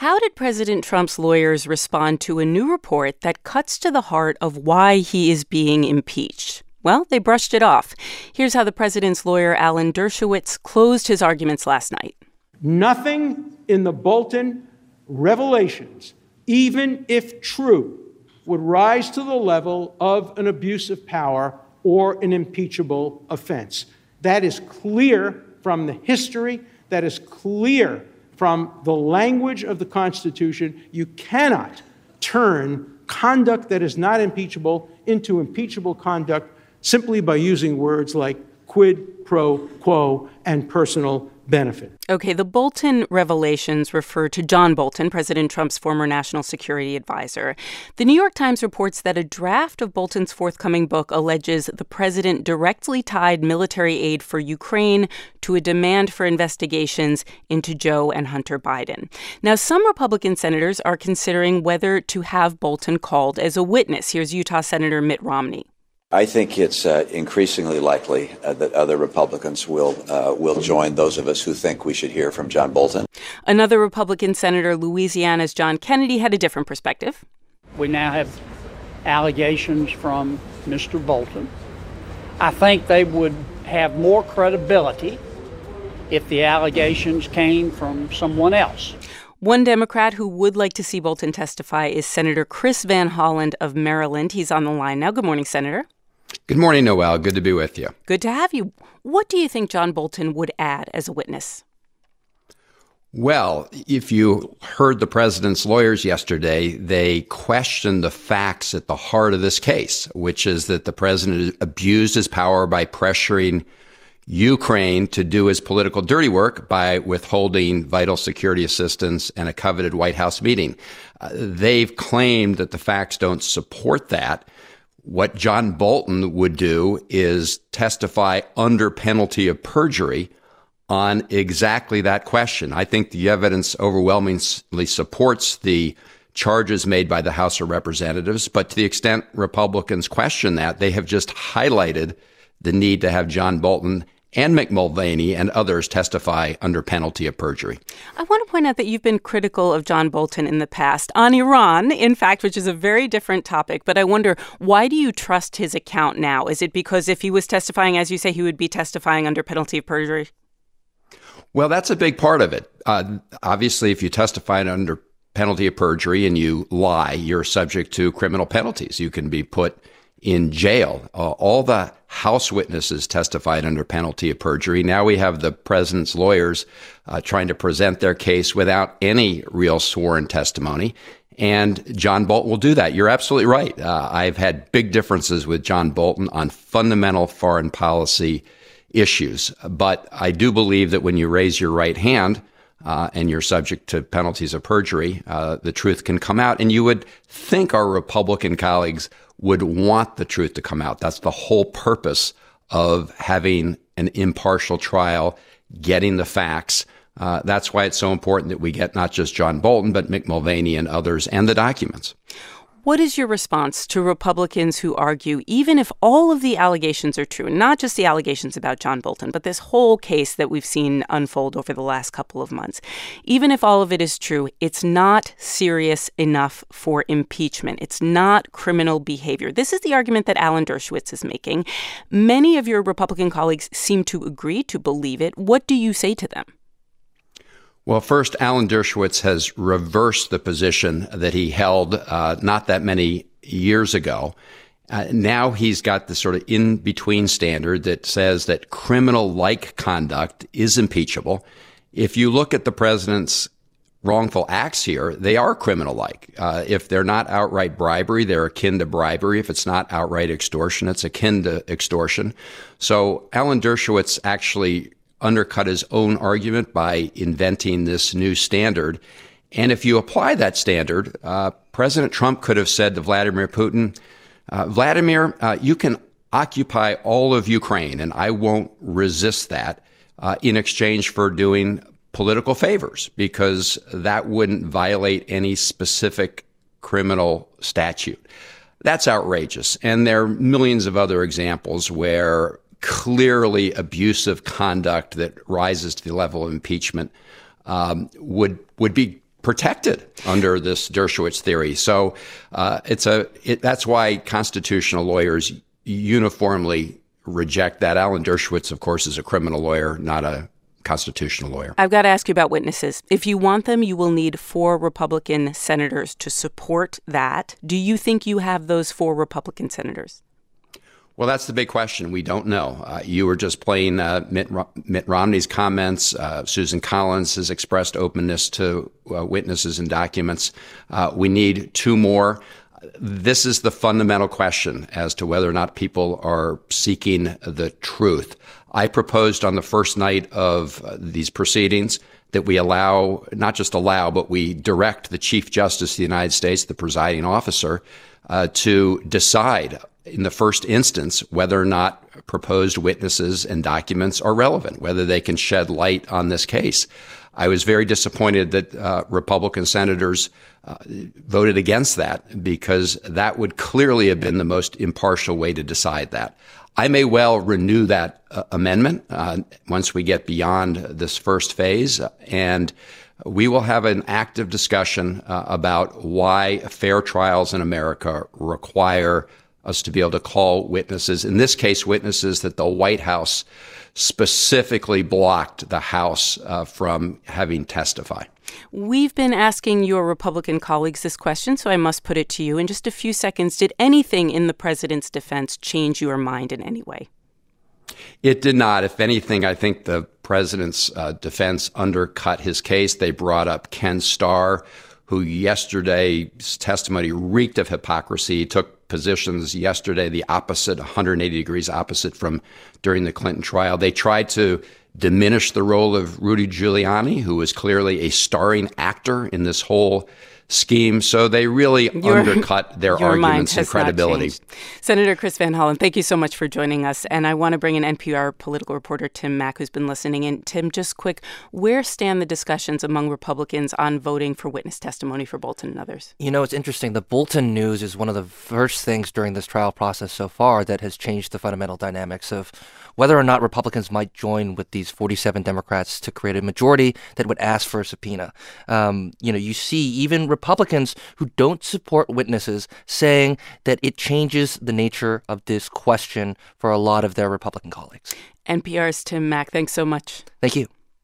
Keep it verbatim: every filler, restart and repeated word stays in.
How did President Trump's lawyers respond to a new report that cuts to the heart of why he is being impeached? Well, they brushed it off. Here's how the president's lawyer, Alan Dershowitz, closed his arguments last night. Nothing in the Bolton revelations, even if true, would rise to the level of an abuse of power or an impeachable offense. That is clear from the history. That is clear from the language of the Constitution. You cannot turn conduct that is not impeachable into impeachable conduct simply by using words like quid pro quo and personal benefit. Okay, the Bolton revelations refer to John Bolton, President Trump's former national security advisor. The New York Times reports that a draft of Bolton's forthcoming book alleges the president directly tied military aid for Ukraine to a demand for investigations into Joe and Hunter Biden. Now, some Republican senators are considering whether to have Bolton called as a witness. Here's Utah Senator Mitt Romney. I think it's uh, increasingly likely uh, that other Republicans will uh, will join those of us who think we should hear from John Bolton. Another Republican senator, Louisiana's John Kennedy, had a different perspective. We now have allegations from Mister Bolton. I think they would have more credibility if the allegations came from someone else. One Democrat who would like to see Bolton testify is Senator Chris Van Hollen of Maryland. He's on the line now. Good morning, Senator. Good morning, Noel. Good to be with you. Good to have you. What do you think John Bolton would add as a witness? Well, if you heard the president's lawyers yesterday, they questioned the facts at the heart of this case, which is that the president abused his power by pressuring Ukraine to do his political dirty work by withholding vital security assistance and a coveted White House meeting. Uh, they've claimed that the facts don't support that. What John Bolton would do is testify under penalty of perjury on exactly that question. I think the evidence overwhelmingly supports the charges made by the House of Representatives, but to the extent Republicans question that, they have just highlighted the need to have John Bolton and Mick Mulvaney and others testify under penalty of perjury. I want to point out that you've been critical of John Bolton in the past on Iran, in fact, which is a very different topic. But I wonder, why do you trust his account now? Is it because if he was testifying, as you say, he would be testifying under penalty of perjury? Well, that's a big part of it. Uh, obviously, if you testify under penalty of perjury and you lie, you're subject to criminal penalties. You can be put in jail. Uh, all the House witnesses testified under penalty of perjury. Now we have the president's lawyers uh, trying to present their case without any real sworn testimony. And John Bolton will do that. You're absolutely right. Uh, I've had big differences with John Bolton on fundamental foreign policy issues. But I do believe that when you raise your right hand uh, and you're subject to penalties of perjury, uh, the truth can come out. And you would think our Republican colleagues would want the truth to come out. That's the whole purpose of having an impartial trial, getting the facts. Uh, that's why it's so important that we get not just John Bolton, but Mick Mulvaney and others and the documents. What is your response to Republicans who argue, even if all of the allegations are true, not just the allegations about John Bolton, but this whole case that we've seen unfold over the last couple of months, even if all of it is true, it's not serious enough for impeachment. It's not criminal behavior. This is the argument that Alan Dershowitz is making. Many of your Republican colleagues seem to agree, to believe it. What do you say to them? Well, first, Alan Dershowitz has reversed the position that he held uh, not that many years ago. Uh, now he's got the sort of in-between standard that says that criminal-like conduct is impeachable. If you look at the president's wrongful acts here, they are criminal-like. Uh, if they're not outright bribery, they're akin to bribery. If it's not outright extortion, it's akin to extortion. So Alan Dershowitz actually undercut his own argument by inventing this new standard. And if you apply that standard, uh, President Trump could have said to Vladimir Putin, uh, Vladimir, uh, you can occupy all of Ukraine, and I won't resist that uh, in exchange for doing political favors, because that wouldn't violate any specific criminal statute. That's outrageous. And there are millions of other examples where clearly abusive conduct that rises to the level of impeachment um, would would be protected under this Dershowitz theory. So uh, it's a it, that's why constitutional lawyers uniformly reject that. Alan Dershowitz, of course, is a criminal lawyer, not a constitutional lawyer. I've got to ask you about witnesses. If you want them, you will need four Republican senators to support that. Do you think you have those four Republican senators? Well, that's the big question. We don't know. Uh, you were just playing uh, Mitt, Ro- Mitt Romney's comments. Uh, Susan Collins has expressed openness to uh, witnesses and documents. Uh, we need two more. This is the fundamental question as to whether or not people are seeking the truth. I proposed on the first night of uh, these proceedings that we allow, not just allow, but we direct the Chief Justice of the United States, the presiding officer, uh, to decide in the first instance whether or not proposed witnesses and documents are relevant, whether they can shed light on this case. I was very disappointed that uh, Republican senators uh, voted against that, because that would clearly have been the most impartial way to decide that. I may well renew that uh, amendment uh, once we get beyond this first phase, and we will have an active discussion uh, about why fair trials in America require us to be able to call witnesses, in this case, witnesses that the White House specifically blocked the House uh, from having testify. We've been asking your Republican colleagues this question, so I must put it to you in just a few seconds. Did anything in the president's defense change your mind in any way? It did not. If anything, I think the president's uh, defense undercut his case. They brought up Ken Starr, who yesterday's testimony reeked of hypocrisy. He took positions yesterday the opposite, one hundred eighty degrees opposite from during the Clinton trial. They tried to diminish the role of Rudy Giuliani, who was clearly a starring actor in this whole scheme. So they really your, undercut their arguments and credibility. Senator Chris Van Hollen, thank you so much for joining us. And I want to bring in N P R political reporter Tim Mak, who's been listening. And Tim, just quick, where stand the discussions among Republicans on voting for witness testimony for Bolton and others? You know, it's interesting. The Bolton news is one of the first things during this trial process so far that has changed the fundamental dynamics of whether or not Republicans might join with these forty-seven Democrats to create a majority that would ask for a subpoena. Um, you know, you see even Republicans who don't support witnesses saying that it changes the nature of this question for a lot of their Republican colleagues. N P R's Tim Mak, thanks so much. Thank you.